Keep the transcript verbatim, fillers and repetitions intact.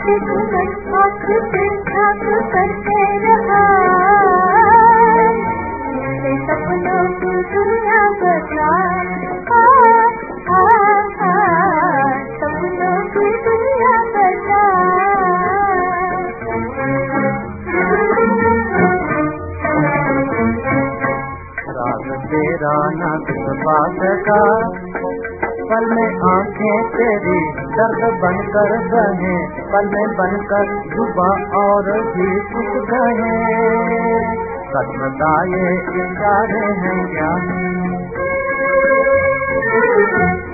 सपनों की दुनिया बता, सपनों की दुनिया बता। रात तेरा न पा सका, पल में आंखें तेरी दर्द बनकर बहे, पल में बनकर डूबा और भी कुछ कहे। कसम का ये इशारे हैं क्या?